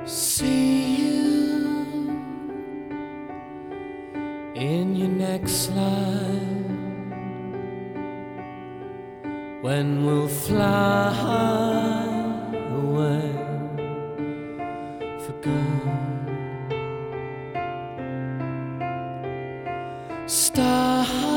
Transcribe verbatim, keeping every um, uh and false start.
See you in your next life when we'll fly away for good. Stars